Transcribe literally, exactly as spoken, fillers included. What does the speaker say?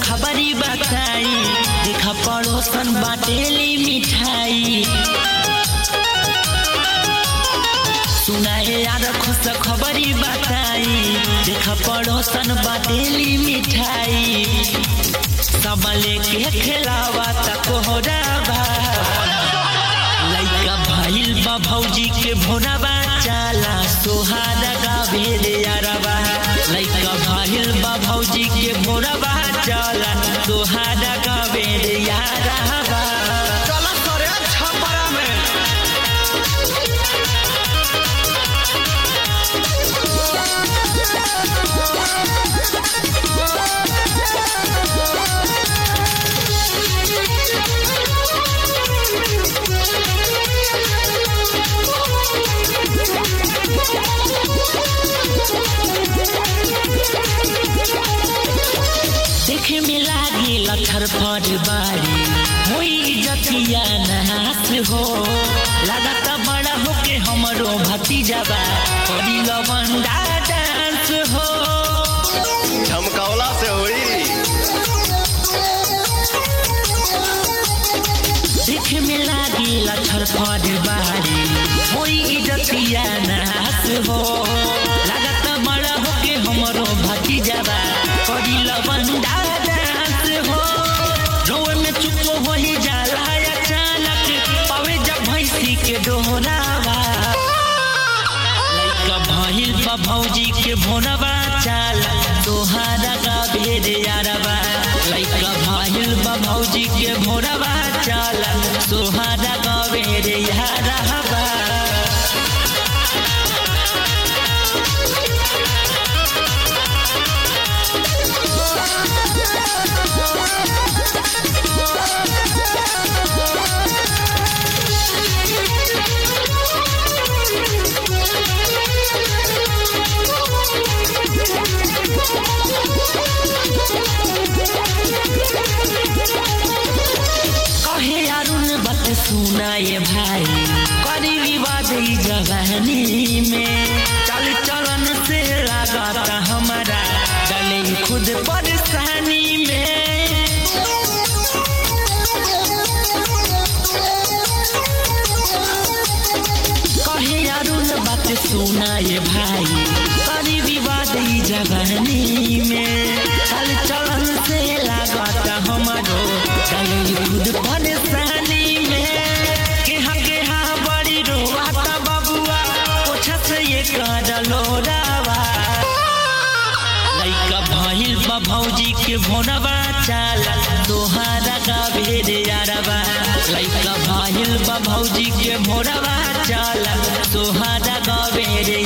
खबरी बताई देखा पड़ोसन बाटेली मिठाई सुनाए यार खुश खबरी बताई देखा पड़ोसन बाटेली मिठाई सब लेके खेलावा तकोहराबा लइका भइल बा भौजी के भोराबा चाला सोहारा गावे रे यारबा लइका भइल बा भौजी के भोराबा चाला सोहारा गावे रे यारबा चला करे छपरा में देखे में लागी लथर फर बारी होई जतिया नाच हो लागत बड़ा होके हमरो भतीजाबा करी लवंडा डांस हो झमकावला से होई देखे में लागी लथर फर बारी होई जतिया नाच हो लागत बड़ा होके हमरो भतीजाबा करी लवंडा डांस हो रोए में चुप होई जाला अचानक पावे जब भैंसी के डोहरावा लइका भइल बा भौजी के भोरवा चाला तोहारा गावे रे यारबा लइका भइल बा भौजी के भोरवा चाला तोहारा गावे रे यारबा सुनाए भाई करी विवाद जवानी में चल चलन से लागता हमारा डले खुद परेशानी में कहे अरुण बात सुनाए भाई करी विवाद जवानी में चल चलन से लागता हमारो डले खुद परेशानी लइका भइल बा भौजी के भोरवा चाला तोहारा गावे रे यारबा लइका भइल बा भौजी के भोरवा चाला तोहारा गावे रे